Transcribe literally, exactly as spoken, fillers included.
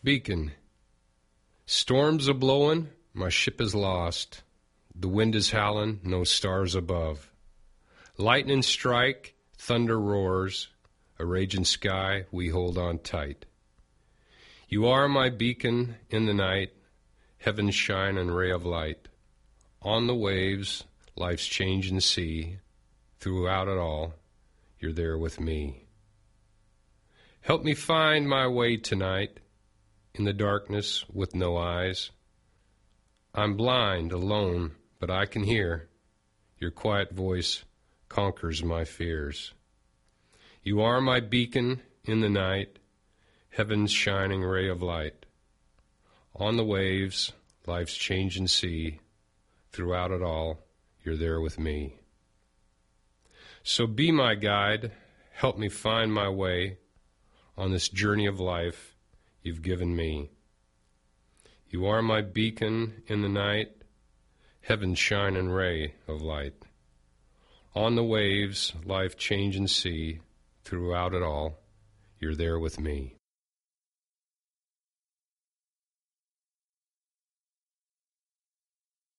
Beacon. Storms a blowin', my ship is lost. The wind is howlin', no stars above. Lightnin' strike, thunder roars, a ragin' sky, we hold on tight. You are my beacon in the night, heaven's shinin' ray of light. On the waves, life's changin' sea, throughout it all, you're there with me. Help me find my way tonight, in the darkness with no eyes. I'm blind, alone, but I can hear. Your quiet voice conquers my fears. You are my beacon in the night, heaven's shining ray of light. On the waves, life's changing sea, throughout it all, you're there with me. So be my guide, help me find my way on this journey of life you've given me. You are my beacon in the night, heaven's shining ray of light. On the waves, life changing sea, throughout it all, you're there with me.